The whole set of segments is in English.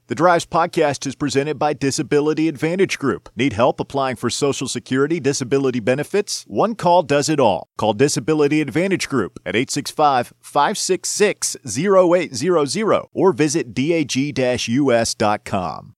The Drives podcast is presented by Disability Advantage Group. Need help applying for Social Security disability benefits? One call does it all. Call Disability Advantage Group at 865-566-0800 or visit dag-us.com.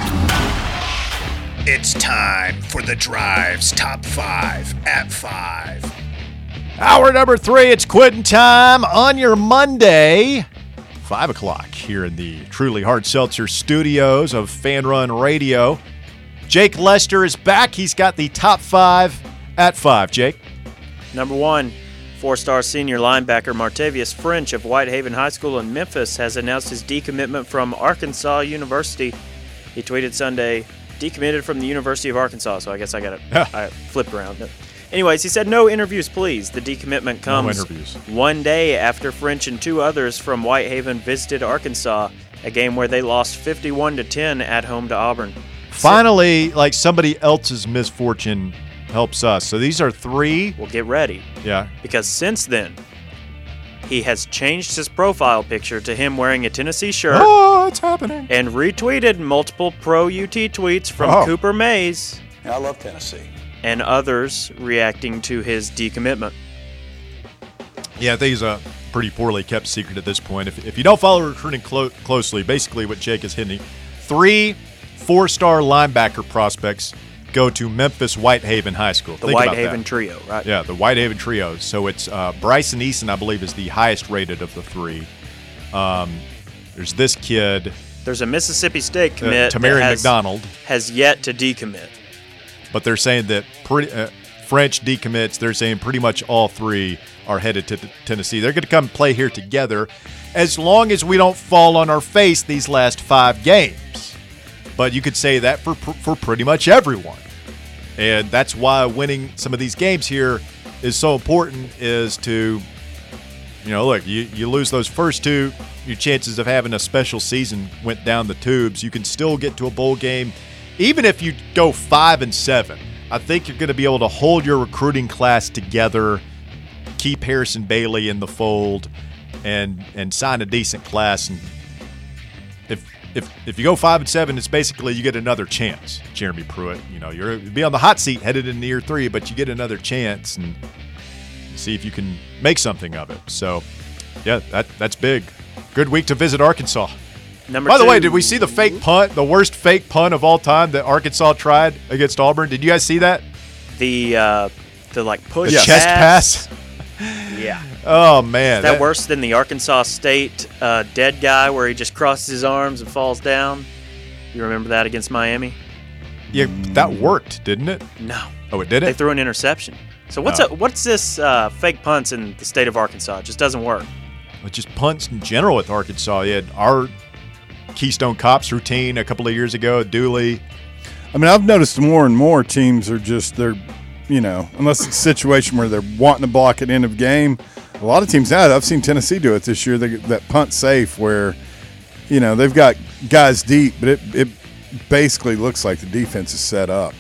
It's time for The Drive's Top 5 at 5. Hour number 3, it's quitting time on your Monday. 5 o'clock here in the Truly Hard Seltzer studios of Fan Run Radio. Jake Lester is back. He's got the top 5 at 5. Jake? Number 1, four-star senior linebacker Martavius French of Whitehaven High School in Memphis has announced his decommitment from Arkansas University. He tweeted Sunday, decommitted from the University of Arkansas, so I guess I flipped around. Anyways, he said, no interviews, please. The decommitment comes one day after French and 2 others from Whitehaven visited Arkansas, a game where they lost 51-10 at home to Auburn. Finally, like somebody else's misfortune helps us. So these are 3. Well, get ready. Yeah. Because since then, he has changed his profile picture to him wearing a Tennessee shirt. Oh, it's happening. And retweeted multiple pro-UT tweets from Cooper Mays. I love Tennessee. And others reacting to his decommitment. Yeah, I think he's a pretty poorly kept secret at this point. If you don't follow recruiting closely, basically what Jake is hitting, 3 4-star linebacker prospects go to Memphis Whitehaven High School. The Whitehaven trio, right? Yeah, the Whitehaven trio. So it's Bryson Eason, I believe, is the highest rated of the 3. There's this kid. There's a Mississippi State commit Tamarian McDonald. Has yet to decommit. But they're saying that French decommits, they're saying pretty much all 3 are headed to Tennessee. They're going to come play here together as long as we don't fall on our face these last 5 games. But you could say that for pretty much everyone. And that's why winning some of these games here is so important, is to, look, you lose those first 2, your chances of having a special season went down the tubes. You can still get to a bowl game. Even if you go 5-7, I think you're going to be able to hold your recruiting class together, keep Harrison Bailey in the fold, and sign a decent class. And if you go 5-7, it's basically you get another chance. Jeremy Pruitt, you'll be on the hot seat headed into year 3, but you get another chance and see if you can make something of it. So, yeah, that's big. Good week to visit Arkansas. By the way, did we see the fake punt, the worst fake punt of all time that Arkansas tried against Auburn? Did you guys see that? The push chest pass? Yeah. Oh, man. Is that worse than the Arkansas State dead guy where he just crosses his arms and falls down? You remember that against Miami? Yeah, that worked, didn't it? No. Oh, it didn't? They threw an interception. So what's this fake punts in the state of Arkansas? It just doesn't work. Well, just punts in general with Arkansas. You had our Keystone Cops routine a couple of years ago at Dooley. I mean, I've noticed more and more teams are unless it's a situation where they're wanting to block at end of game. A lot of teams now, I've seen Tennessee do it this year, that punt safe where, they've got guys deep, but it basically looks like the defense is set up.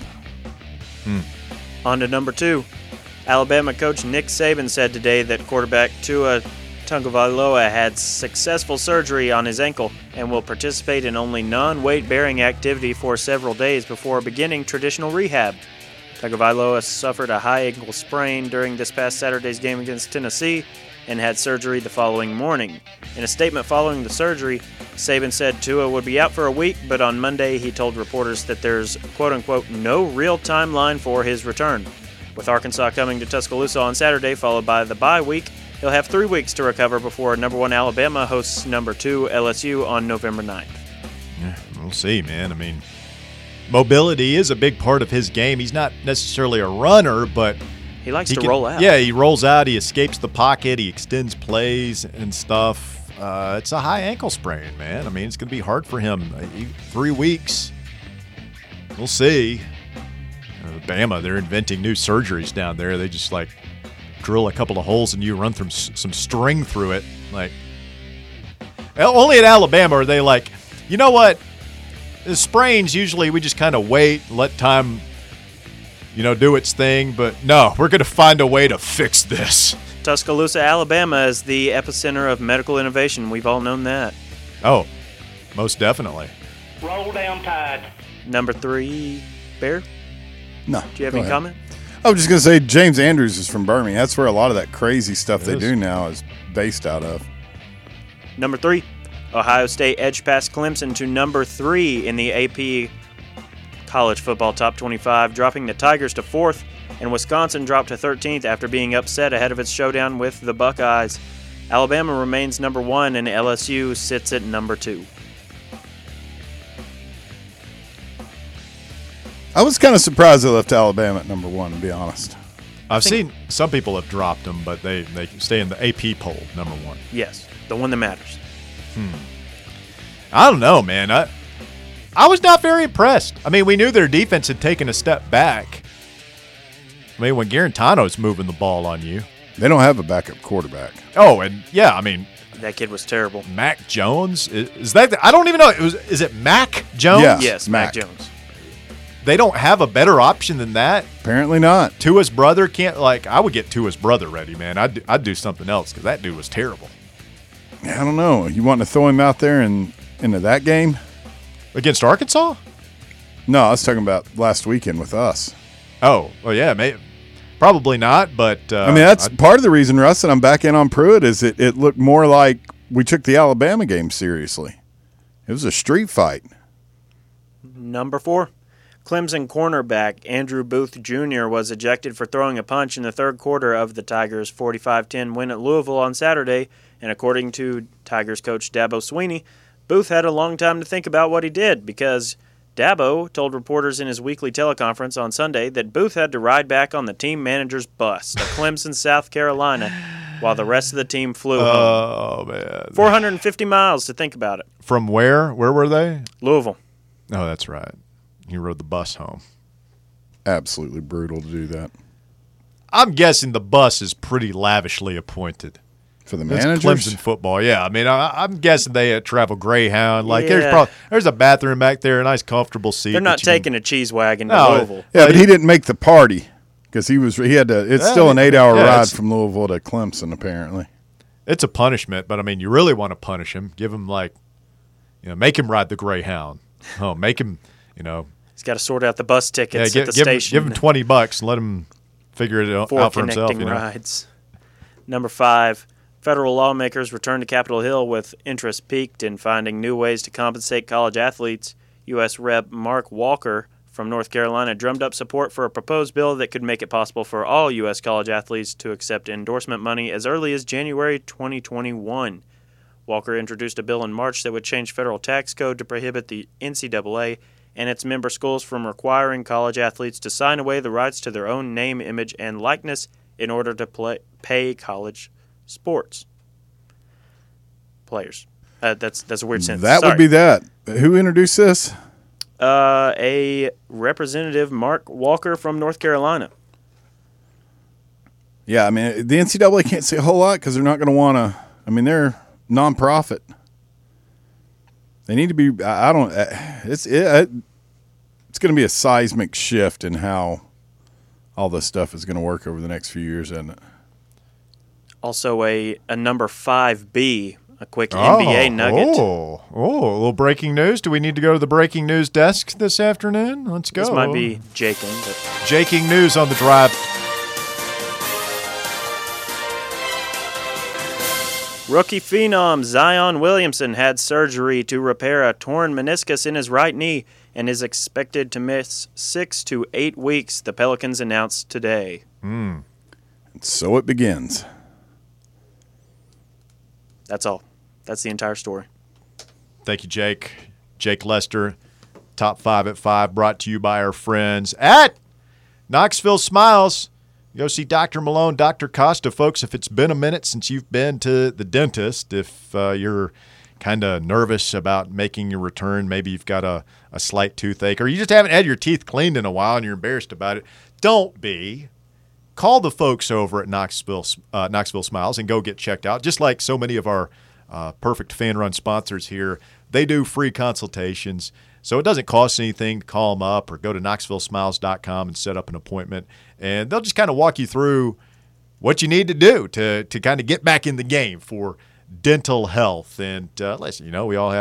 On to number 2. Alabama coach Nick Saban said today that quarterback Tua Tagovailoa had successful surgery on his ankle and will participate in only non-weight-bearing activity for several days before beginning traditional rehab. Tagovailoa suffered a high ankle sprain during this past Saturday's game against Tennessee and had surgery the following morning. In a statement following the surgery, Saban said Tua would be out for a week, but on Monday he told reporters that there's, quote-unquote, no real timeline for his return. With Arkansas coming to Tuscaloosa on Saturday, followed by the bye week, he'll have 3 weeks to recover before number 1 Alabama hosts number 2 LSU on November 9th. Yeah, we'll see, man. I mean, mobility is a big part of his game. He's not necessarily a runner, but he likes to roll out. Yeah, he rolls out. He escapes the pocket. He extends plays and stuff. It's a high ankle sprain, man. I mean, it's going to be hard for him. 3 weeks. We'll see. Bama, they're inventing new surgeries down there. They just drill a couple of holes and you run through some string through it. Only at Alabama are they you know what? The sprains, usually we just kind of wait, let time, do its thing. But no, we're going to find a way to fix this. Tuscaloosa, Alabama is the epicenter of medical innovation. We've all known that. Oh, most definitely. Roll down Tide. Number 3, Bear, No. do you have go any ahead. comment? I was just going to say James Andrews is from Birmingham. That's where a lot of that crazy stuff they is. do now is based out of. Number 3, Ohio State edged past Clemson to number 3 in the AP College Football Top 25, dropping the Tigers to 4th, and Wisconsin dropped to 13th after being upset ahead of its showdown with the Buckeyes. Alabama remains number 1, and LSU sits at number 2. I was kind of surprised they left Alabama at number 1, to be honest. I've seen some people have dropped them, but they stay in the AP poll, number 1. Yes, the one that matters. I don't know, man. I was not very impressed. I mean, we knew their defense had taken a step back. I mean, when Garantano's moving the ball on you. They don't have a backup quarterback. Oh, and yeah, I mean, That kid was terrible. Mac Jones is that? I don't even know. Is it Mac Jones? Yeah. Yes, Mac Mac. Jones. They don't have a better option than that. Apparently not. Tua's brother can't. I would get Tua's brother ready, man. I'd do something else because that dude was terrible I don't know. You want to throw him out there into that game? against Arkansas. No, I was talking about last weekend with us. Oh, well, yeah, probably not. But I mean, that's part of the reason, Russ, that I'm back in on Pruitt is it looked more like we took the Alabama game seriously. It was a street fight. Number 4, Clemson cornerback Andrew Booth Jr. was ejected for throwing a punch in the third quarter of the Tigers' 45-10 win at Louisville on Saturday, and according to Tigers coach Dabo Swinney, Booth had a long time to think about what he did because Dabo told reporters in his weekly teleconference on Sunday that Booth had to ride back on the team manager's bus to Clemson, South Carolina, while the rest of the team flew home. oh man, 450 miles to think about it. from where? Where were they? Louisville. Oh, that's right. He rode the bus home. Absolutely brutal to do that. I'm guessing the bus is pretty lavishly appointed. For the It's managers? Clemson football, yeah. I mean, I'm guessing they travel Greyhound. Like, Yeah. there's a bathroom back there, a nice comfortable seat. They're not that you can- taking a cheese wagon to No, Louisville. Yeah, but he didn't make the party because he had to. It's Yeah, still an 8-hour yeah, ride it's- from Louisville to Clemson, apparently. It's a punishment, but I mean, you really want to punish him. Give him make him ride the Greyhound. Oh, make him, He's got to sort out the bus tickets at the give station. him $20 and let him figure it out for for himself. connecting rides. Number 5, federal lawmakers returned to Capitol Hill with interest piqued in finding new ways to compensate college athletes. U.S. Rep. Mark Walker from North Carolina drummed up support for a proposed bill that could make it possible for all U.S. college athletes to accept endorsement money as early as January 2021. Walker introduced a bill in March that would change federal tax code to prohibit the NCAA and its member schools from requiring college athletes to sign away the rights to their own name, image, and likeness in order to pay college sports players. That's a weird sentence. That would be that. Who introduced this? A representative, Mark Walker from North Carolina. Yeah, I mean, the NCAA can't say a whole lot because they're not going to want to. I mean, they're nonprofit. They need to be. I don't. It's going to be a seismic shift in how all this stuff is going to work over the next few years, isn't it? Also, a number 5B, a quick NBA nugget. Oh, a little breaking news. Do we need to go to the breaking news desk this afternoon? Let's go. This might be Jakin, but Jaking news on the drive. rookie phenom Zion Williamson had surgery to repair a torn meniscus in his right knee and is expected to miss 6 to 8 weeks, the Pelicans announced today. And so it begins. That's all. That's the entire story. Thank you, Jake. Jake Lester, Top 5 at 5, brought to you by our friends at Knoxville Smiles. Go see Dr. Malone, Dr. Costa. Folks, if it's been a minute since you've been to the dentist, if you're kind of nervous about making your return, maybe you've got a slight toothache, or you just haven't had your teeth cleaned in a while and you're embarrassed about it, don't be. Call the folks over at Knoxville Smiles and go get checked out. Just like so many of our perfect fan-run sponsors here, they do free consultations. So it doesn't cost anything to call them up or go to knoxvillesmiles.com and set up an appointment. And they'll just kind of walk you through what you need to do to kind of get back in the game for dental health. And listen, we all have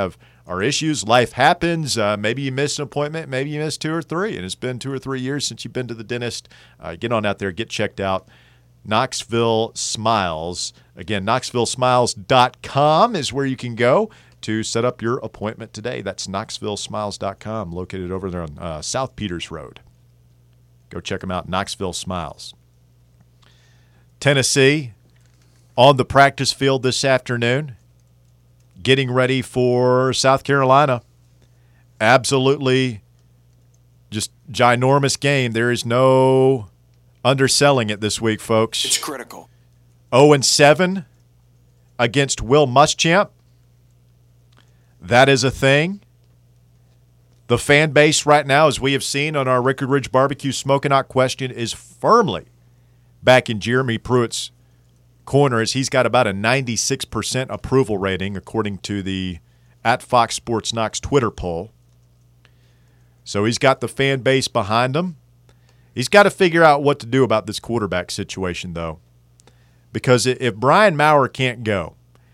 are issues. Life happens. Maybe you missed an appointment. Maybe you missed 2 or 3, and it's been 2 or 3 years since you've been to the dentist. Get on out there. Get checked out. Knoxville Smiles. Again, KnoxvilleSmiles.com is where you can go to set up your appointment today. That's KnoxvilleSmiles.com, located over there on South Peters Road. Go check them out, Knoxville Smiles. Tennessee on the practice field this afternoon, getting ready for South Carolina. Absolutely just ginormous game. There is no underselling it this week, folks. It's critical. 0-7 against Will Muschamp. That is a thing. The fan base right now, as we have seen on our Record Ridge Barbecue Smoking Hot question, is firmly back in Jeremy Pruitt's corner, as he's got about a 96% approval rating, according to the @Fox Sports Knox Twitter poll. So he's got the fan base behind him. He's got to figure out what to do about this quarterback situation, though, because if Brian Maurer can't go,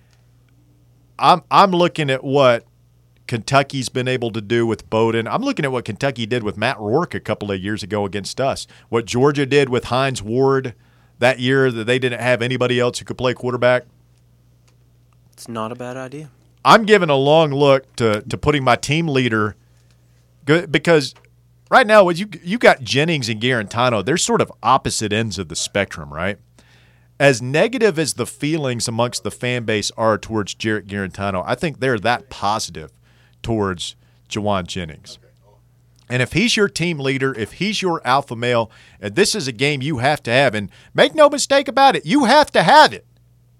I'm looking at what Kentucky's been able to do with Bowden. I'm looking at what Kentucky did with Matt Rourke a couple of years ago against us. What Georgia did with Hines Ward that year that they didn't have anybody else who could play quarterback. It's not a bad idea. I'm giving a long look to putting my team leader, because right now you got Jennings and Garantano. They're sort of opposite ends of the spectrum, right? As negative as the feelings amongst the fan base are towards Jarrett Garantano, I think they're that positive towards Juwan Jennings. And if he's your team leader, if he's your alpha male, and this is a game you have to have, and make no mistake about it, you have to have it,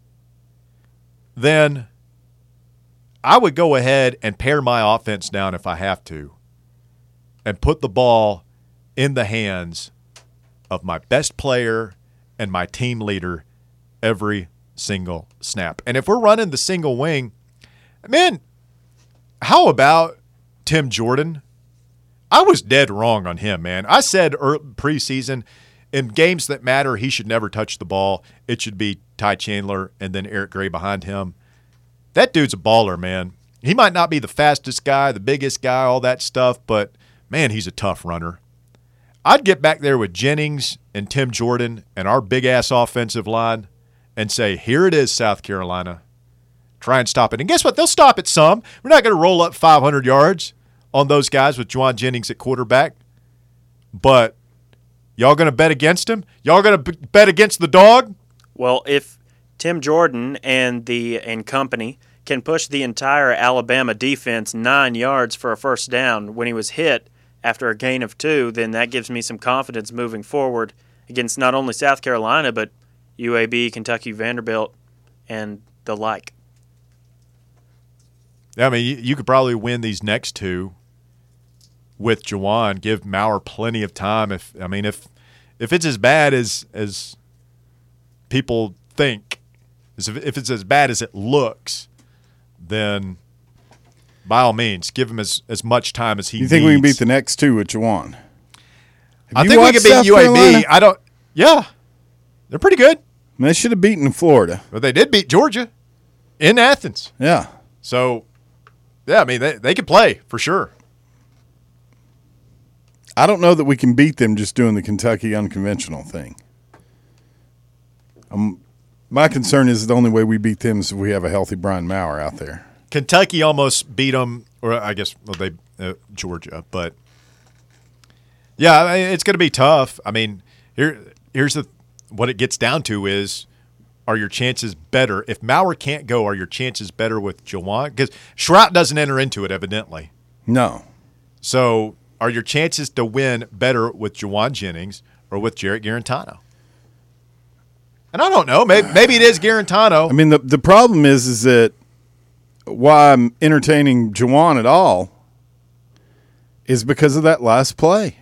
then I would go ahead and pare my offense down if I have to and put the ball in the hands of my best player and my team leader every single snap. And if we're running the single wing, man, how about Tim Jordan? I was dead wrong on him, man. I said preseason, in games that matter, he should never touch the ball. It should be Ty Chandler and then Eric Gray behind him. That dude's a baller, man. He might not be the fastest guy, the biggest guy, all that stuff, but, man, he's a tough runner. I'd get back there with Jennings and Tim Jordan and our big-ass offensive line and say, here it is, South Carolina. Try and stop it. And guess what? They'll stop it some. We're not going to roll up 500 yards on those guys with Juwan Jennings at quarterback. But y'all going to bet against him? Y'all going to bet against the dog? Well, if Tim Jordan and company can push the entire Alabama defense 9 yards for a first down when he was hit after a gain of 2, then that gives me some confidence moving forward against not only South Carolina, but UAB, Kentucky, Vanderbilt, and the like. I mean, you could probably win these next 2 with Juwan. Give Maurer plenty of time. If it's as bad as people think, if it's as bad as it looks, then by all means, give him as much time as he needs. You think we can beat the next 2 with Juwan? I think we can beat UAB. Yeah, they're pretty good. They should have beaten Florida. But they did beat Georgia in Athens. Yeah. So, yeah, I mean, they could play for sure. I don't know that we can beat them just doing the Kentucky unconventional thing. My concern is the only way we beat them is if we have a healthy Brian Maurer out there. Kentucky almost beat them, or I guess Georgia, but yeah, I mean, it's going to be tough. I mean, here's what it gets down to is, are your chances better if Maurer can't go? Are your chances better with Juwan? Because Schrout doesn't enter into it, evidently. No. So, are your chances to win better with Juwan Jennings or with Jarrett Garantano? And I don't know. Maybe it is Garantano. I mean, the problem is that why I'm entertaining Juwan at all is because of that last play.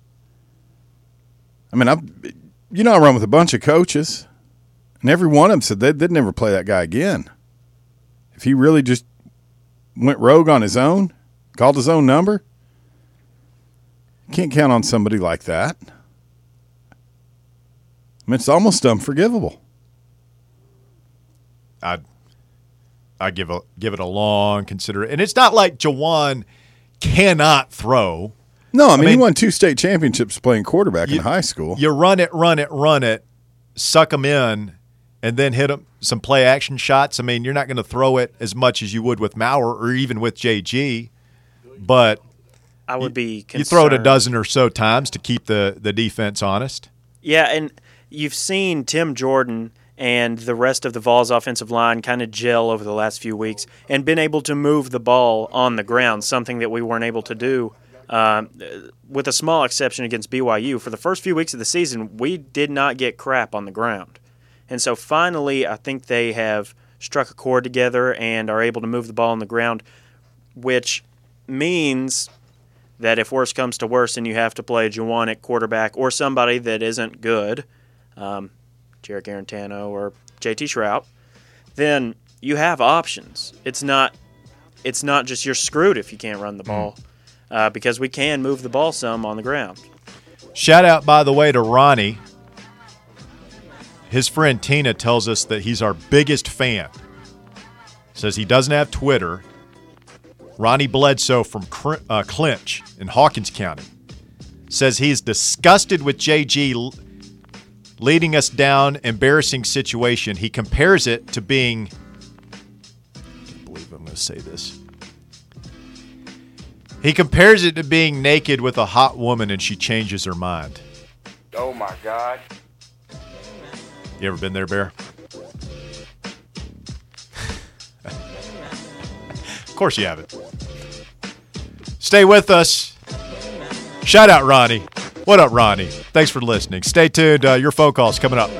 I mean, I run with a bunch of coaches, and every one of them said they'd never play that guy again. If he really just went rogue on his own, called his own number, you can't count on somebody like that. I mean, it's almost unforgivable. I I give it a long consider. And it's not like Juwan cannot throw. No, I mean he won 2 state championships playing quarterback in high school. You run it, suck them in, and then hit them some play action shots. I mean, you're not going to throw it as much as you would with Maurer or even with JG, but I would be concerned. You throw it a dozen or so times to keep the defense honest. Yeah, and you've seen Tim Jordan and the rest of the Vols offensive line kind of gel over the last few weeks and been able to move the ball on the ground, something that we weren't able to do with a small exception against BYU. For the first few weeks of the season, we did not get crap on the ground. And so finally, I think they have struck a chord together and are able to move the ball on the ground, which means that if worse comes to worse and you have to play Juwan at quarterback or somebody that isn't good, Jarrett Garantano or JT Shrout, then you have options. It's not just you're screwed if you can't run the ball because we can move the ball some on the ground. Shout out, by the way, to Ronnie. His friend Tina tells us that he's our biggest fan. Says he doesn't have Twitter. Ronnie Bledsoe from Clinch in Hawkins County says he's disgusted with JG leading us down embarrassing situation. He compares it to being – I can't believe I'm going to say this. He compares it to being naked with a hot woman and she changes her mind. Oh, my God. You ever been there, Bear? Of course you haven't. Stay with us. Shout out, Ronnie. What up, Ronnie? Thanks for listening. Stay tuned. Your phone call's coming up.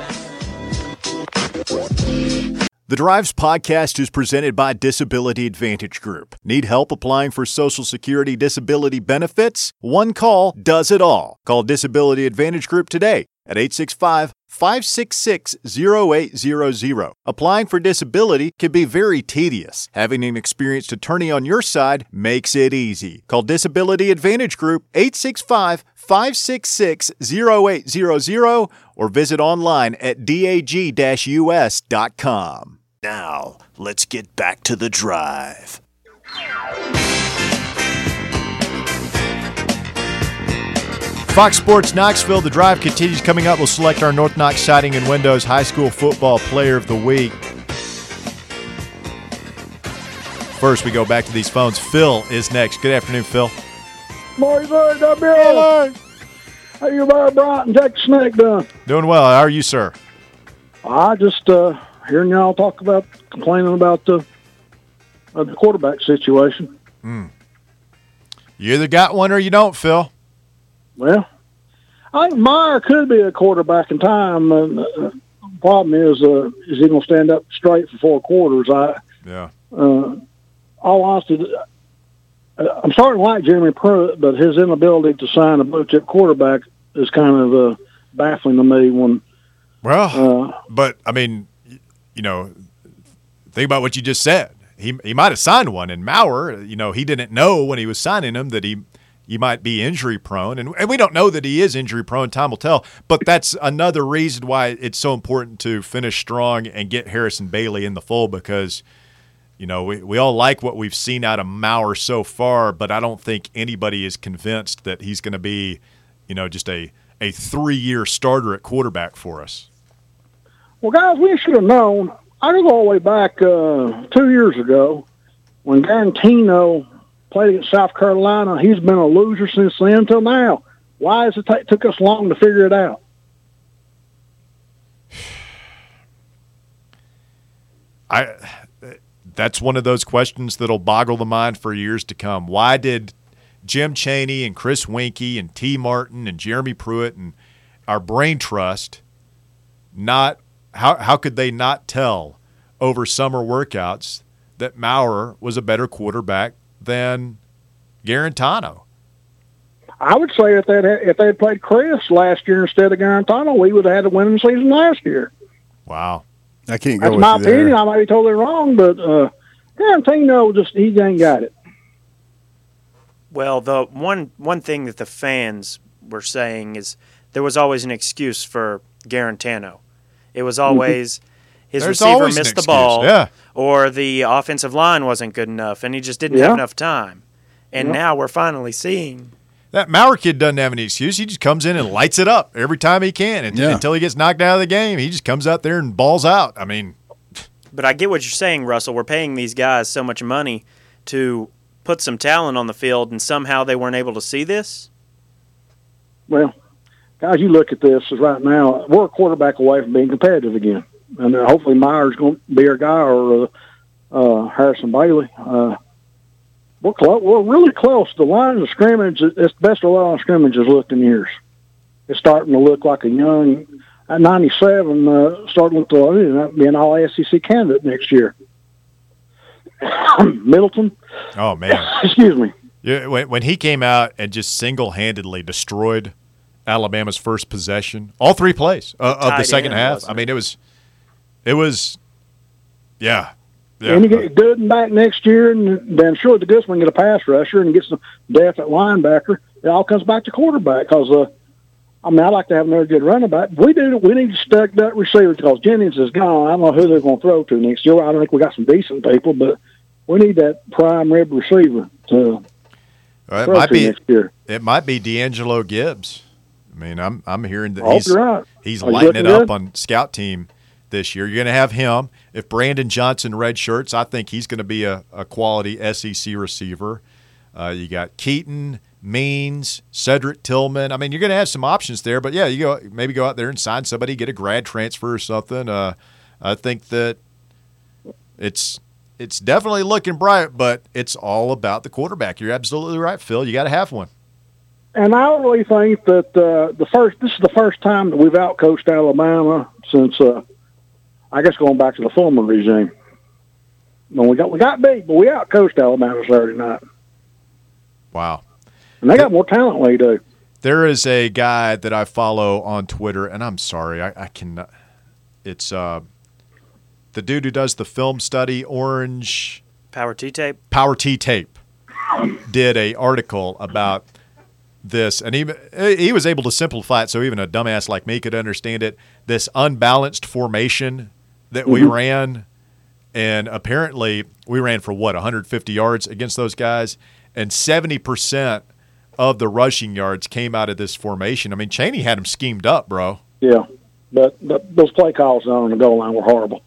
The Drives podcast is presented by Disability Advantage Group. Need help applying for Social Security disability benefits? One call does it all. Call Disability Advantage Group today at 865-566-0800. Applying for disability can be very tedious. Having an experienced attorney on your side makes it easy. Call Disability Advantage Group 865-566-0800 or visit online at dag-us.com. Now, let's get back to the drive. Fox Sports Knoxville, the drive continues. Coming up, we'll select our North Knox Siding and Windows High School Football Player of the Week. First, we go back to these phones. Phil is next. Good afternoon, Phil. Morning, sir. Hello. How you about Bryant and Texas Snake done? Doing well. How are you, sir? I just hearing y'all complaining about the quarterback situation. You either got one or you don't, Phil. Well, I think Meyer could be a quarterback in time. The problem is he going to stand up straight for 4 quarters? All honesty, I'm starting to like Jeremy Pruitt, but his inability to sign a blue-chip quarterback is kind of baffling to me. But, I mean, think about what you just said. He might have signed one, and Maurer, he didn't know when he was signing him that he might be injury-prone. And we don't know that he is injury-prone. Time will tell. But that's another reason why it's so important to finish strong and get Harrison Bailey in the fold because, we all like what we've seen out of Maurer so far, but I don't think anybody is convinced that he's going to be, just a 3-year starter at quarterback for us. Well, guys, we should have known. I go all the way back 2 years ago when Garantino played against South Carolina. He's been a loser since then until now. Why has it took us long to figure it out? That's one of those questions that'll boggle the mind for years to come. Why did Jim Chaney and Chris Winkie and T. Martin and Jeremy Pruitt and our brain trust not – how could they not tell over summer workouts that Maurer was a better quarterback than Garantano? I would say if they had played Chris last year instead of Garantano, we would have had a winning season last year. Wow. I can't go That's with my you there. opinion. I might be totally wrong, but Garantino he ain't got it. Well, the one thing that the fans were saying is there was always an excuse for Garantano. It was always his There's receiver always an missed the excuse. ball, Yeah. or the offensive line wasn't good enough, and he just didn't have enough time. And now we're finally seeing that Maurer kid doesn't have any excuse. He just comes in and lights it up every time he can until he gets knocked out of the game. He just comes out there and balls out. I mean, but I get what you're saying, Russell. We're paying these guys so much money to put some talent on the field, and somehow they weren't able to see this. Well, guys, you look at this as right now, we're a quarterback away from being competitive again. And hopefully Meyer's going to be our guy, or Harrison Bailey. We're close. We're really close. The line of scrimmage, it's the best line of scrimmage has looked in years. It's starting to look like a young, at 97, starting to look be an all-SEC candidate next year. Middleton. Oh, man. Excuse me. Yeah, when he came out and just single-handedly destroyed Alabama's first possession, all 3 plays of the second half. I mean, it was, yeah. And you get Gooden back next year, and then sure the Goodwin get a pass rusher and get some depth at linebacker. It all comes back to quarterback because, I like to have another good running back. We need to stack that receiver because Jennings is gone. I don't know who they're going to throw to next year. I don't think we got some decent people, but we need that prime rib receiver to throw to next year. It might be D'Angelo Gibbs. I mean, I'm hearing that he's right. lighting it up on scout team this year. You're going to have him. If Brandon Johnson red shirts, I think he's going to be a quality SEC receiver. You got Keaton, Means, Cedric Tillman. I mean, you're going to have some options there. But, yeah, maybe go out there and sign somebody, get a grad transfer or something. I think that it's definitely looking bright, but it's all about the quarterback. You're absolutely right, Phil. You got to have one. And I really think that this is the first time that we've outcoached Alabama since I guess going back to the former regime. When we got beat, but we outcoached Alabama Saturday night. Wow. And they got more talent than we do. There is a guy that I follow on Twitter, and I'm sorry, I cannot. It's the dude who does the film study, Orange Power T-Tape. Power T-Tape did a article about this, and he was able to simplify it so even a dumbass like me could understand it. This unbalanced formation that we ran, and apparently we ran for 150 yards against those guys, and 70% of the rushing yards came out of this formation. I mean, Chaney had him schemed up, bro. Yeah, but those play calls on the goal line were horrible.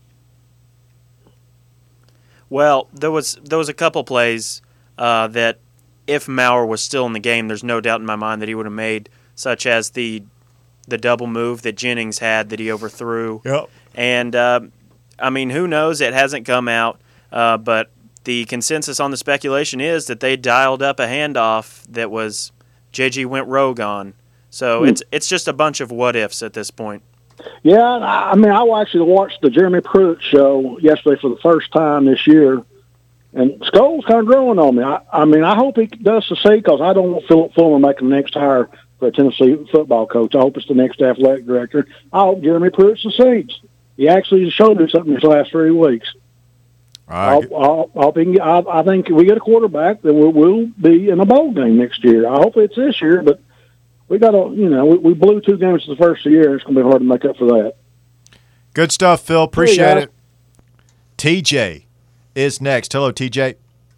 Well, there was a couple plays that if Maurer was still in the game, there's no doubt in my mind that he would have made, such as the double move that Jennings had that he overthrew. Yep. And, I mean, who knows? It hasn't come out, but the consensus on the speculation is that they dialed up a handoff that was JG went rogue on. So it's just a bunch of what-ifs at this point. Yeah, I mean, I actually watched the Jeremy Pruitt show yesterday for the first time this year, and Scholes kind of growing on me. I mean, I hope he does succeed because I don't want Philip Fulmer making the next hire for a Tennessee football coach. I hope it's the next athletic director. I hope Jeremy Pruitt succeeds. He actually showed me something these last 3 weeks. I think if we get a quarterback, then we'll be in a bowl game next year. I hope it's this year, but we got to, we blew 2 games the first of the year. It's going to be hard to make up for that. Good stuff, Phil. Appreciate it. TJ is next. Hello, TJ.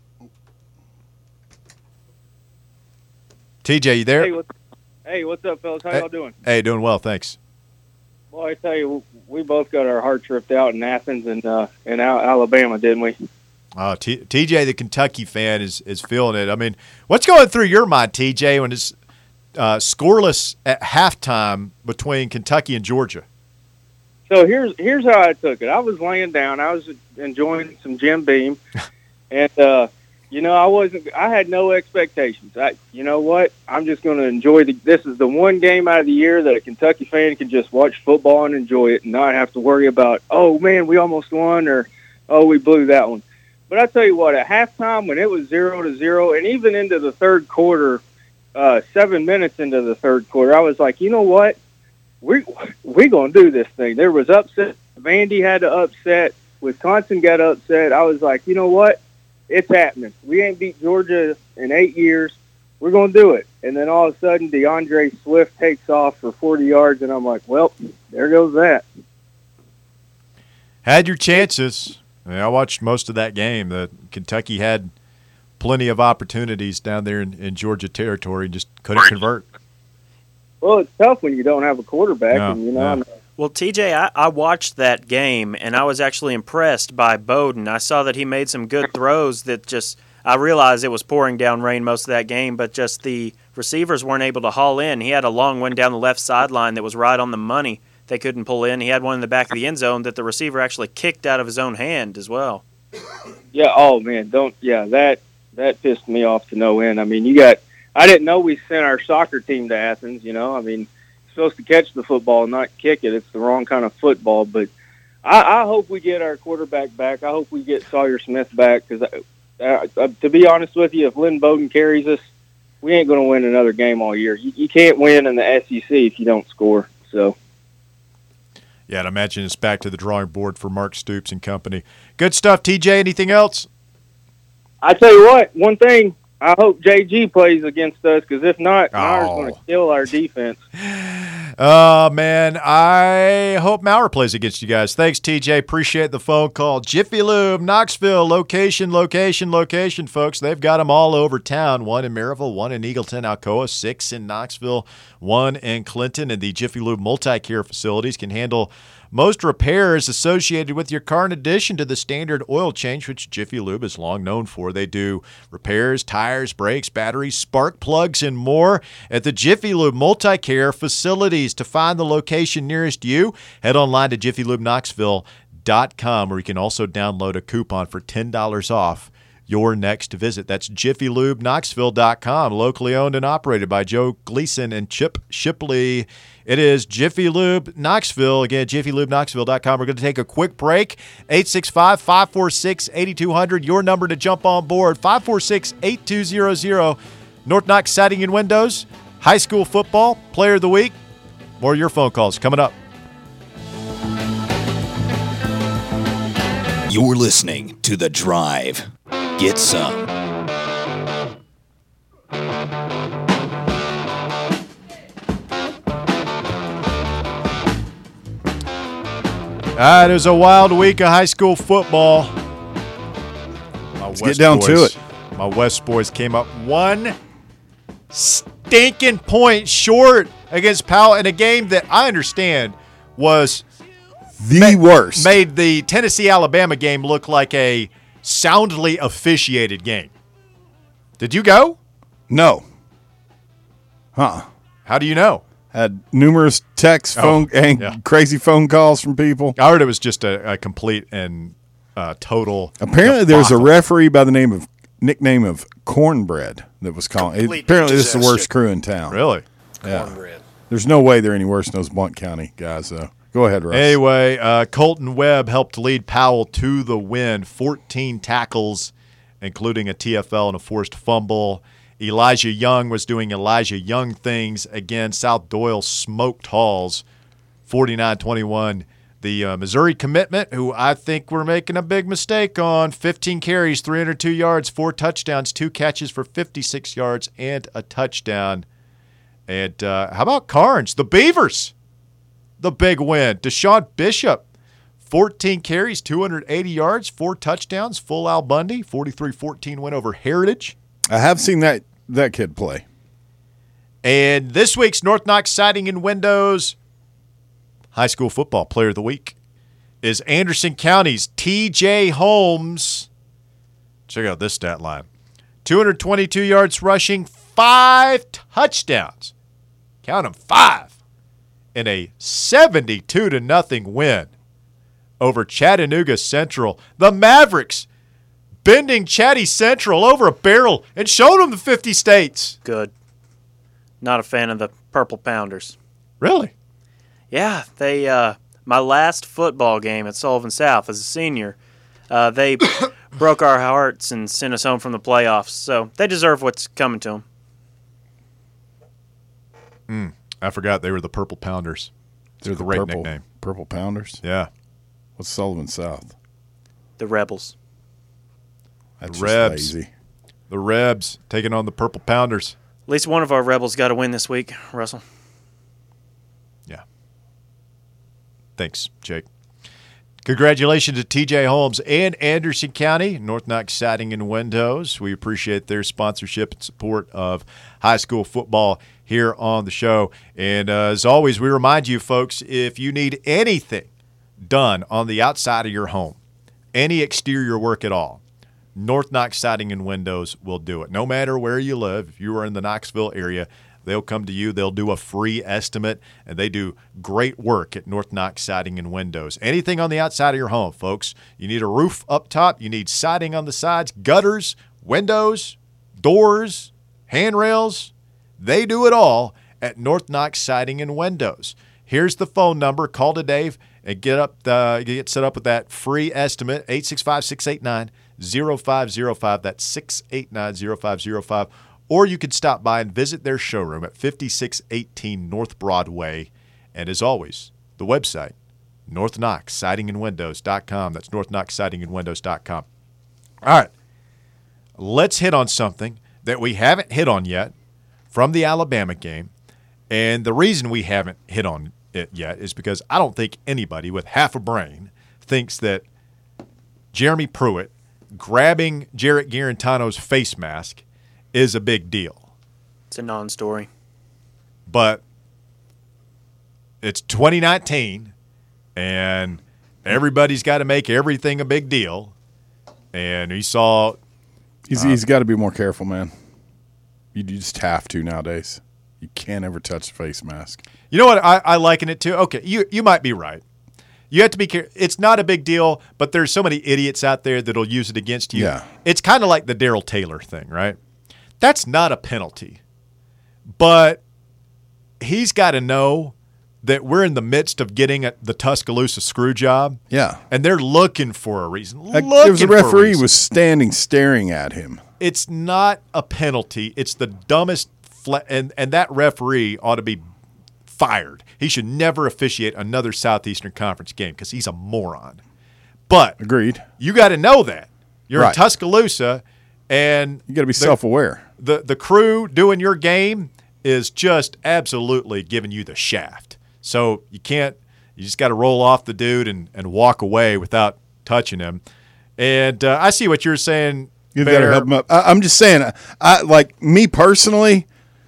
TJ, you there? Hey, what's up, fellas? How y'all doing? Hey, doing well, thanks. Well, I tell you, we both got our hearts ripped out in Athens and in Alabama, didn't we? TJ, the Kentucky fan, is feeling it. I mean, what's going through your mind, TJ, when it's scoreless at halftime between Kentucky and Georgia? So here's how I took it. I was laying down. I was enjoying some Jim Beam, and I had no expectations. You know what? I'm just going to enjoy this is the one game out of the year that a Kentucky fan can just watch football and enjoy it and not have to worry about, oh, man, we almost won or, oh, we blew that one. But I tell you what, at halftime when it was 0-0 and even into the third quarter, 7 minutes into the third quarter, I was like, you know what? We're going to do this thing. There was upset. Vandy had to upset. Wisconsin got upset. I was like, you know what? It's happening. We ain't beat Georgia in 8 years. We're going to do it. And then all of a sudden, DeAndre Swift takes off for 40 yards, and I'm like, well, there goes that. Had your chances. I watched most of that game. Kentucky had plenty of opportunities down there in Georgia territory and just couldn't convert. Well, it's tough when you don't have a quarterback. Yeah, And, you know, yeah. Well, TJ, I watched that game, and I was actually impressed by Bowden. I saw that he made some good throws that just – I realized it was pouring down rain most of that game, but just the receivers weren't able to haul in. He had a long one down the left sideline that was right on the money. They couldn't pull in. He had one in the back of the end zone that the receiver actually kicked out of his own hand as well. Yeah, oh, man, that pissed me off to no end. I mean, I didn't know we sent our soccer team to Athens, you know. I mean, supposed to catch the football, not kick it. It's the wrong kind of football. But I hope we get our quarterback back. I hope we get Sawyer Smith back because, to be honest with you, if Lynn Bowden carries us, we ain't going to win another game all year. You can't win in the SEC if you don't score. So, yeah, I'd imagine it's back to the drawing board for Mark Stoops and company. Good stuff, TJ. Anything else? I tell you what, one thing, I hope JG plays against us because if not, Maurer's going to kill our defense. Man, I hope Maurer plays against you guys. Thanks, TJ. Appreciate the phone call. Jiffy Lube, Knoxville, location, folks. They've got them all over town. One in Maryville, one in Eagleton, Alcoa, 6 in Knoxville, 1 in Clinton. And the Jiffy Lube multi-care facilities can handle most repairs associated with your car in addition to the standard oil change, which Jiffy Lube is long known for. They do repairs, tires, brakes, batteries, spark plugs, and more at the Jiffy Lube multi-care facilities. To find the location nearest you, head online to jiffylubeknoxville.com, where you can also download a coupon for $10 off your next visit. That's jiffylubeknoxville.com, locally owned and operated by Joe Gleason and Chip Shipley. It is Jiffy Lube Knoxville. Again, jiffylubeknoxville.com. We're going to take a quick break. 865-546-8200, your number to jump on board. 546-8200. North Knox Siding and Windows, high school football, player of the week. More of your phone calls coming up. You're listening to The Drive. Get some. It was a wild week of high school football. Let's get down to it. My West boys came up one stinking point short against Powell in a game that I understand was the worst. Made the Tennessee-Alabama game look like a soundly officiated game. Did you go? No. Huh. How do you know? Had numerous texts, crazy phone calls from people. I heard it was just a complete and total. Apparently, there's a referee by the nickname of Cornbread that was calling. Apparently, this is the worst crew in town. Really? Yeah. Cornbread. There's no way they're any worse than those Blount County guys, though. Go ahead, Russ. Anyway, Colton Webb helped lead Powell to the win. 14 tackles, including a TFL and a forced fumble. Elijah Young was doing Elijah Young things again. South Doyle smoked Halls 49-21. The Missouri commitment, who I think we're making a big mistake on, 15 carries, 302 yards, 4 touchdowns, 2 catches for 56 yards and a touchdown. And how about Carnes? The Beavers, the big win. Deshaun Bishop, 14 carries, 280 yards, 4 touchdowns. Full Al Bundy, 43-14 win over Heritage. I have seen that kid play. And this week's North Knox Siding and Windows high school football player of the week is Anderson County's TJ Holmes. Check out this stat line. 222 yards rushing, 5 touchdowns. Count them, 5. In a 72-0 win over Chattanooga Central. The Mavericks bending Chatty Central over a barrel and showing them the 50 states. Good. Not a fan of the Purple Pounders. Really? Yeah, they. My last football game at Sullivan South as a senior, they broke our hearts and sent us home from the playoffs. So they deserve what's coming to them. I forgot they were the Purple Pounders. They're the great nickname. Purple Pounders? Yeah. What's Sullivan South? The Rebels. That's the Rebs. Lazy. The Rebs taking on the Purple Pounders. At least one of our Rebels got a win this week, Russell. Yeah. Thanks, Jake. Congratulations to TJ Holmes and Anderson County, North Knox Siding and Windows. We appreciate their sponsorship and support of high school football here on the show. And as always, we remind you, folks, if you need anything done on the outside of your home, any exterior work at all, North Knox Siding and Windows will do it. No matter where you live, if you are in the Knoxville area, they'll come to you. They'll do a free estimate, and they do great work at North Knox Siding and Windows. Anything on the outside of your home, folks. You need a roof up top. You need siding on the sides, gutters, windows, doors, handrails. They do it all at North Knox Siding and Windows. Here's the phone number. Call today and get set up with that free estimate, 865-689-0505. That's 689-0505. Or you can stop by and visit their showroom at 5618 North Broadway. And as always, the website, NorthKnoxSidingAndWindows.com. That's NorthKnoxSidingAndWindows.com. All right, let's hit on something that we haven't hit on yet from the Alabama game. And the reason we haven't hit on it yet is because I don't think anybody with half a brain thinks that Jeremy Pruitt grabbing Jarrett Guarantano's face mask is a big deal. It's a non-story. But it's 2019, and everybody's got to make everything a big deal. And he saw he's got to be more careful, man. You just have to nowadays. You can't ever touch the face mask. You know what? I liken it to? Okay, you might be right. You have to be careful. It's not a big deal, but there's so many idiots out there that'll use it against you. Yeah. It's kind of like the Darrell Taylor thing, right? That's not a penalty. But he's got to know that we're in the midst of getting the Tuscaloosa screw job. Yeah. And they're looking for a reason. There was a referee was standing staring at him. It's not a penalty. It's the dumbest and that referee ought to be fired. He should never officiate another Southeastern Conference game because he's a moron. But agreed. You got to know that. You're right. in Tuscaloosa, and you got to be self-aware. The crew doing your game is just absolutely giving you the shaft. So you just got to roll off the dude and walk away without touching him. And I see what you're saying. You got to help him up. I'm just saying, I like me personally,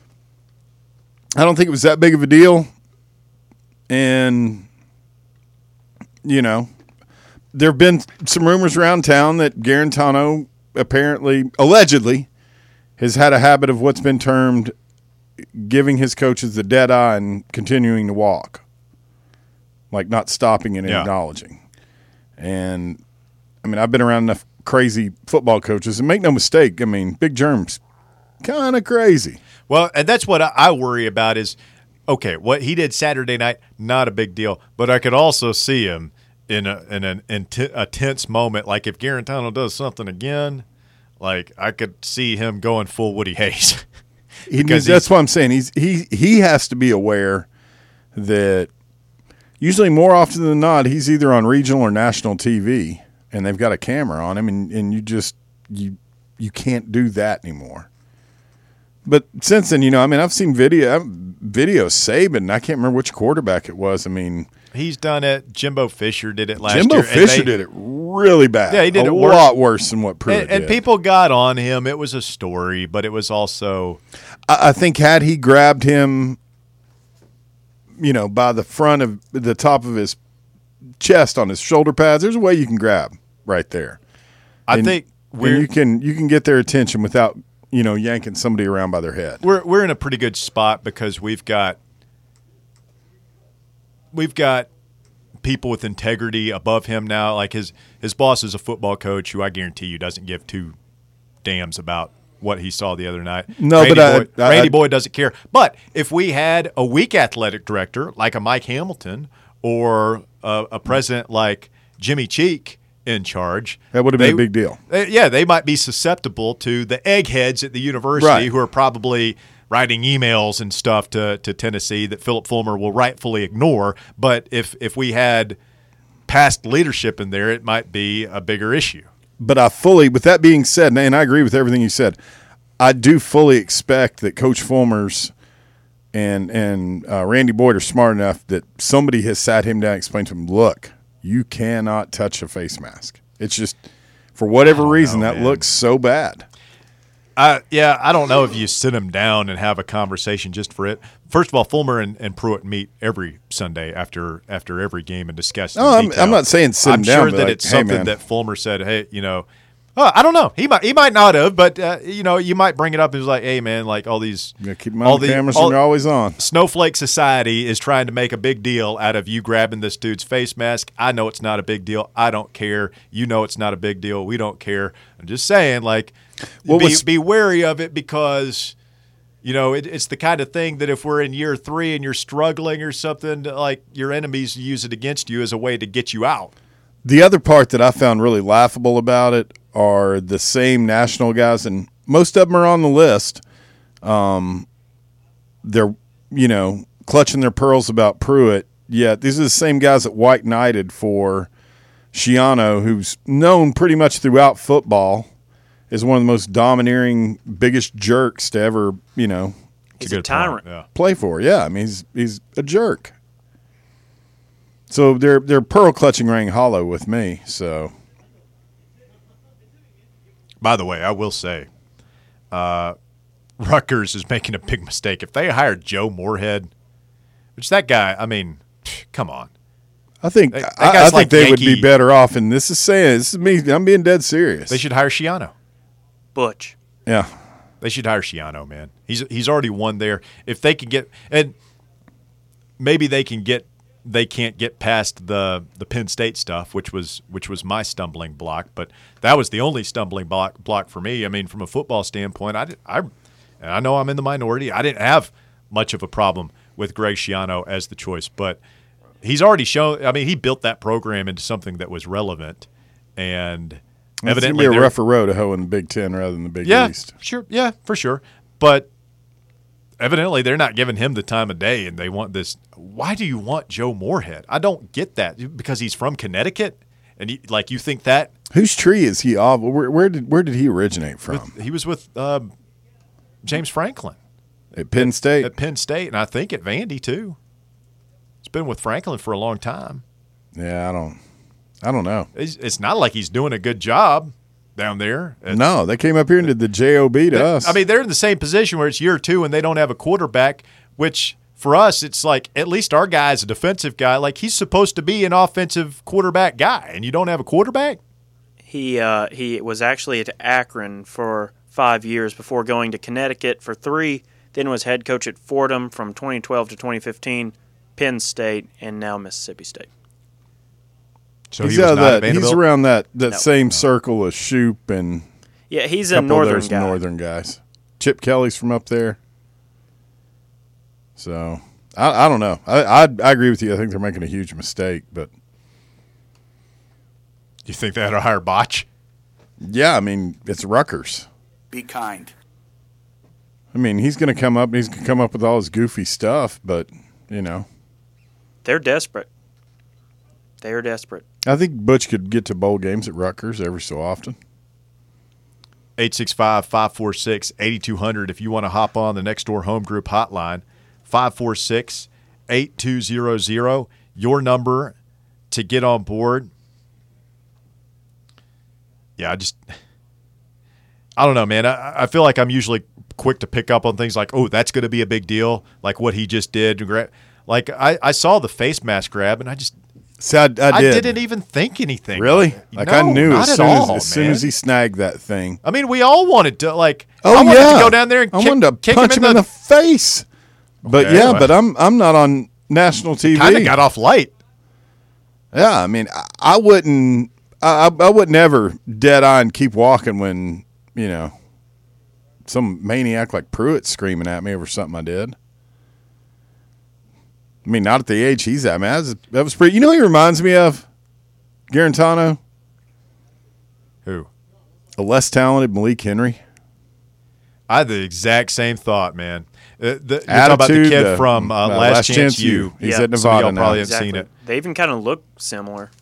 I don't think it was that big of a deal. And, you know, there have been some rumors around town that Guarantano allegedly, has had a habit of what's been termed giving his coaches the dead eye and continuing to walk, like not stopping and acknowledging. And, I mean, I've been around enough crazy football coaches, and make no mistake, I mean, Big Germ's kind of crazy. Well, and that's what I worry about is, okay, what he did Saturday night, not a big deal, but I could also see him in a tense moment. Like if Guarantano does something again, like I could see him going full Woody Hayes. That's what I'm saying. He has to be aware that usually more often than not, he's either on regional or national TV, and they've got a camera on him, and you can't do that anymore. But since then, I mean, I've seen video Saban. I can't remember which quarterback it was. I mean, he's done it. Jimbo Fisher did it last year. Jimbo Fisher did it really bad. Yeah, he did a lot worse than what Pruitt did. And people got on him. It was a story, but it was also. I think had he grabbed him, by the top of his chest on his shoulder pads, there's a way you can grab right there. I think you can get their attention without yanking somebody around by their head. We're in a pretty good spot because we've got people with integrity above him now. Like his boss is a football coach who I guarantee you doesn't give two damns about what he saw the other night. No, Randy Boyd doesn't care. But if we had a weak athletic director like a Mike Hamilton or a president like Jimmy Cheek in charge, that would have been a big deal. They might be susceptible to the eggheads at the university who are probably writing emails and stuff to Tennessee that Philip Fulmer will rightfully ignore. But if we had past leadership in there, it might be a bigger issue. But with that being said, and I agree with everything you said, I do fully expect that Coach Fulmer's and Randy Boyd are smart enough that somebody has sat him down and explained to him, look, you cannot touch a face mask. It's just, for whatever reason, that looks so bad. I don't know if you sit them down and have a conversation just for it. First of all, Fulmer and Pruitt meet every Sunday after every game and discuss. I'm not saying sit them down. I'm sure that it's something that Fulmer said, hey, I don't know. He might not have, but you might bring it up and was like, hey, man, like all these. Yeah, keep them on the cameras and they're always on. Snowflake Society is trying to make a big deal out of you grabbing this dude's face mask. I know it's not a big deal. I don't care. You know it's not a big deal. We don't care. I'm just saying, like, be wary of it because, it's the kind of thing that if we're in year 3 and you're struggling or something, like your enemies use it against you as a way to get you out. The other part that I found really laughable about it are the same national guys, and most of them are on the list. They're, clutching their pearls about Pruitt. Yet these are the same guys that white knighted for Schiano, who's known pretty much throughout football as one of the most domineering, biggest jerks to ever, he's a tyrant. Play for. Yeah, I mean, he's a jerk. So they're pearl clutching rang hollow with me. So, by the way, I will say, Rutgers is making a big mistake. If they hired Joe Moorhead, which that guy, I mean, come on. I think they would be better off. And this is me. I'm being dead serious. They should hire Schiano. Butch. Yeah. They should hire Schiano, man. He's already won there. If they can get – and maybe they can't get past the Penn State stuff, which was my stumbling block, but that was the only stumbling block for me. I mean, from a football standpoint, I know I'm in the minority. I didn't have much of a problem with Greg Schiano as the choice, but he's already shown – I mean, he built that program into something that was relevant, and – evidently, it's going to be a rougher road to hoe in the Big Ten rather than the Big East. Sure. Yeah, for sure. But evidently they're not giving him the time of day, and they want this. Why do you want Joe Moorhead? I don't get that. Because he's from Connecticut? And you think that? Whose tree is he off? Where did he originate from? He was with James Franklin. At Penn State? At Penn State, and I think at Vandy, too. He's been with Franklin for a long time. Yeah, I don't know. It's not like he's doing a good job down there. No, they came up here and did the JOB to us. I mean, they're in the same position where it's year 2 and they don't have a quarterback, which for us, it's like at least our guy is a defensive guy. Like he's supposed to be an offensive quarterback guy, and you don't have a quarterback? He was actually at Akron for 5 years before going to Connecticut for 3, then was head coach at Fordham from 2012 to 2015, Penn State, and now Mississippi State. So he's around that same circle as Shoop and he's a northern guy. Northern guys. Chip Kelly's from up there. So I don't know. I agree with you. I think they're making a huge mistake. But you think they had to hire Botch? Yeah, I mean it's Rutgers. Be kind. I mean he's going to come up. He's going to come up with all his goofy stuff. But they're desperate. They are desperate. I think Butch could get to bowl games at Rutgers every so often. 865-546-8200 if you want to hop on the Next Door Home Group hotline. 546-8200, your number to get on board. Yeah, I don't know, man. I feel like I'm usually quick to pick up on things like, oh, that's going to be a big deal, like what he just did. Like I saw the face mask grab, and I just – See, I didn't even think anything. Really? I knew as soon as he snagged that thing. I mean, we all wanted to I wanted to go down there and wanted to punch him in the face. But okay, but I'm not on national TV. Kind of got off light. Yeah, I mean, I wouldn't ever dead eye and keep walking when some maniac like Pruitt screaming at me over something I did. I mean, not at the age he's at. Man, that was pretty. You know who he reminds me of? Garantano. Who? A less talented Malik Henry. I had the exact same thought, man. You're talking Attitude, about the kid from Last Chance U. He's at Nevada now. Probably haven't seen it. They even kind of look similar.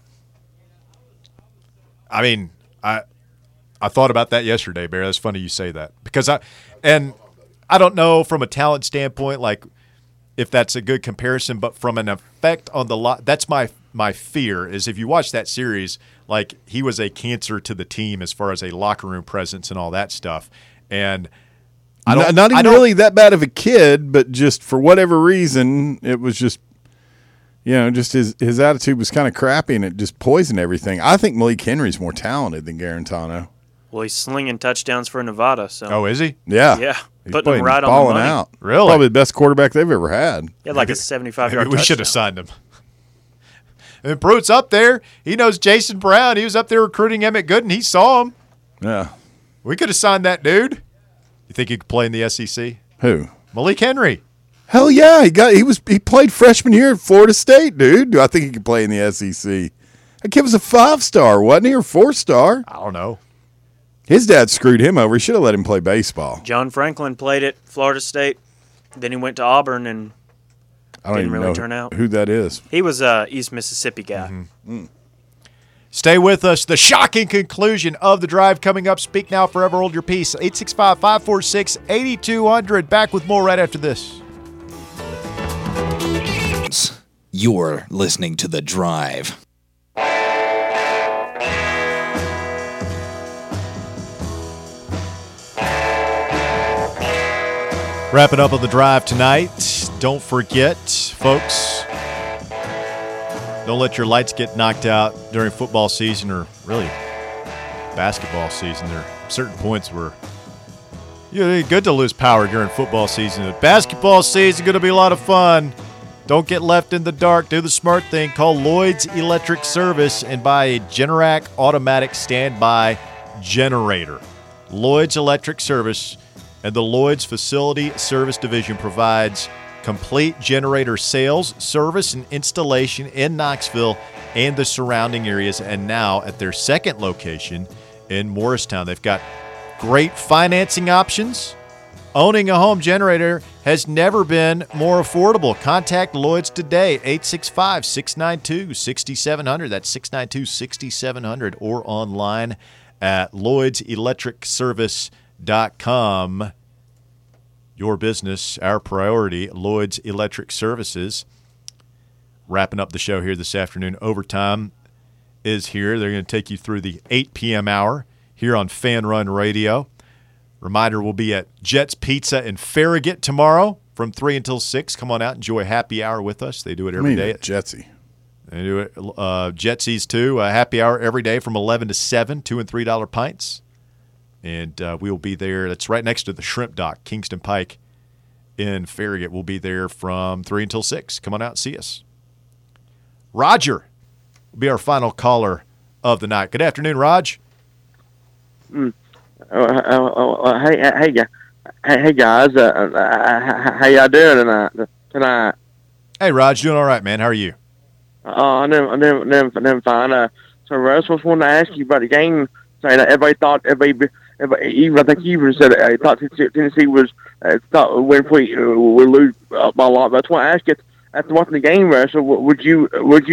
I mean, I thought about that yesterday, Bear. That's funny you say that because I don't know from a talent standpoint, like. If that's a good comparison, but from an effect on the lot, that's my my fear is if you watch that series, like he was a cancer to the team as far as a locker room presence and all that stuff. And not even really that bad of a kid, but just for whatever reason, it was just, just his attitude was kind of crappy and it just poisoned everything. I think Malik Henry's more talented than Garantano. Well, he's slinging touchdowns for Nevada. So. Oh, is he? Yeah. Yeah. He's putting them right on the money. Out. Really? Probably the best quarterback they've ever had. He had like a 75-yard touchdown. We should have signed him. And Pruitt's up there. He knows Jason Brown. He was up there recruiting Emmett Gooden. He saw him. Yeah. We could have signed that dude. You think he could play in the SEC? Who? Malik Henry. Hell yeah. He played freshman year at Florida State, dude. Do I think he could play in the SEC? That kid was a 5-star, wasn't he? Or 4-star? I don't know. His dad screwed him over. He should have let him play baseball. John Franklin played at Florida State. Then he went to Auburn and didn't really turn out. Who that is. He was a East Mississippi guy. Mm-hmm. Stay with us. The shocking conclusion of the drive coming up. Speak now, forever hold your peace. 865-546-8200. Back with more right after this. You're listening to The Drive. Wrapping up on the drive tonight. Don't forget, folks, don't let your lights get knocked out during football season or really basketball season. There are certain points where it's good to lose power during football season. But basketball season is going to be a lot of fun. Don't get left in the dark. Do the smart thing. Call Lloyd's Electric Service and buy a Generac automatic standby generator. Lloyd's Electric Service and the Lloyd's Facility Service Division provides complete generator sales, service, and installation in Knoxville and the surrounding areas, and now at their second location in Morristown. They've got great financing options. Owning a home generator has never been more affordable. Contact Lloyd's today, 865-692-6700. That's 692-6700, or online at LloydsElectricService.com. Your business, our priority, Lloyd's Electric Services. Wrapping up the show here this afternoon. Overtime is here. They're going to take you through the 8 p.m. hour here on Fan Run Radio. Reminder, we'll be at Jets Pizza in Farragut tomorrow from 3 until 6. Come on out, enjoy a happy hour with us. They do it every day. Jetsy. They do it. Jetsies, too. A happy hour every day from 11 to 7, $2 and $3 pints. And we will be there. That's right next to the Shrimp Dock, Kingston Pike in Farragut. We'll be there from 3 until 6. Come on out and see us. Roger will be our final caller of the night. Good afternoon, Raj. Hey guys, how y'all doing tonight? Hey, Raj, doing all right, man. How are you? I'm fine. So Russ, was wanting to ask you about the game. Saying that everybody, I think you even said it. Thought Tennessee was thought we would lose by a lot. But that's why I asked you after watching the game, Russell. Would you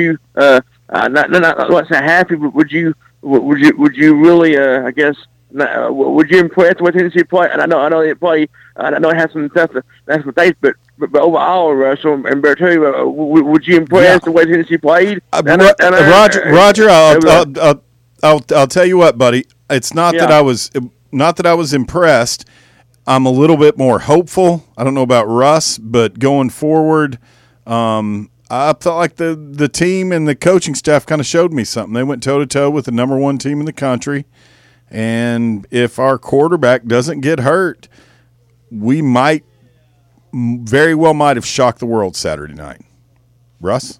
not say happy, but would you really I guess would you impress with Tennessee play? And I know they play. I know it has some stuff that's what they. But overall, Russell and Bertu, would you impress the way Tennessee played? Roger, I'll tell you what, buddy. It's not that I was impressed. I'm a little bit more hopeful. I don't know about Russ, but going forward, I felt like the team and the coaching staff kind of showed me something. They went toe-to-toe with the number one team in the country, and if our quarterback doesn't get hurt, we might have shocked the world Saturday night. Russ?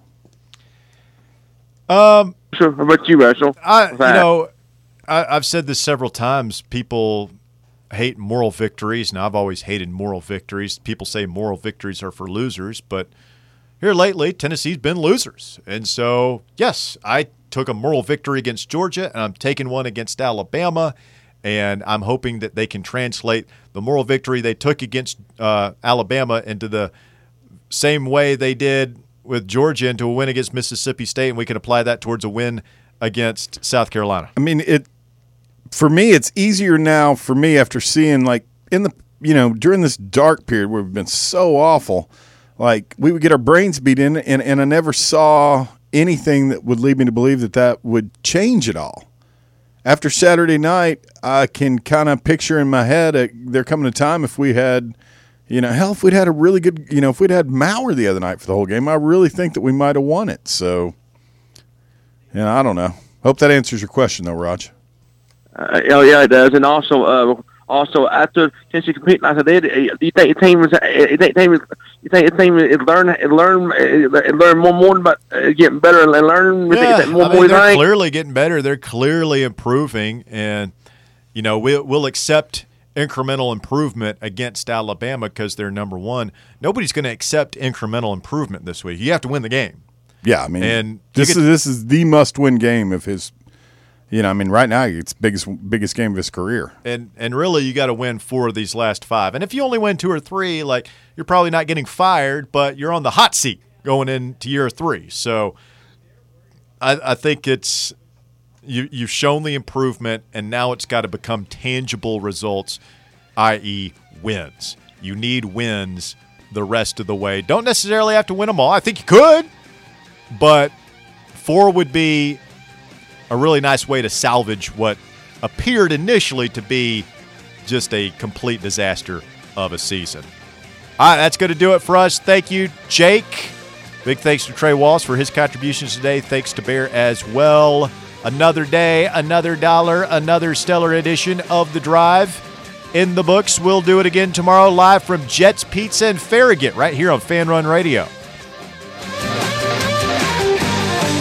Sure. How about you, Russell? I've said this several times. People hate moral victories, and I've always hated moral victories. People say moral victories are for losers, but here lately, Tennessee's been losers. And so, yes, I took a moral victory against Georgia, and I'm taking one against Alabama, and I'm hoping that they can translate the moral victory they took against Alabama into the same way they did with Georgia into a win against Mississippi State, and we can apply that towards a win against South Carolina. I mean, for me, it's easier now for me after seeing during this dark period where we've been so awful, like we would get our brains beat in, and I never saw anything that would lead me to believe that would change at all. After Saturday night, I can kind of picture in my head there coming a time if we had, if we'd had a really good, if we'd had Maurer the other night for the whole game, I really think that we might have won it. So, I don't know. Hope that answers your question, though, Raj. Yeah, it does. And also after Tennessee competing like they did, do you think the team is learn more about getting better and learn? They're clearly getting better. They're clearly improving, and we'll accept incremental improvement against Alabama because they're number one. Nobody's going to accept incremental improvement this week. You have to win the game. Yeah, I mean, and this is the must-win game of his. Right now it's biggest game of his career. And really, you got to win 4 of these last 5. And if you only win 2 or 3, you're probably not getting fired, but you're on the hot seat going into year 3. So I think it's you've shown the improvement, and now it's got to become tangible results, i.e. wins. You need wins the rest of the way. Don't necessarily have to win them all. I think you could, but 4 would be a really nice way to salvage what appeared initially to be just a complete disaster of a season. All right, that's going to do it for us. Thank you, Jake. Big thanks to Trey Walsh for his contributions today. Thanks to Bear as well. Another day, another dollar, another stellar edition of The Drive in the books. We'll do it again tomorrow live from Jets Pizza and Farragut right here on Fan Run Radio.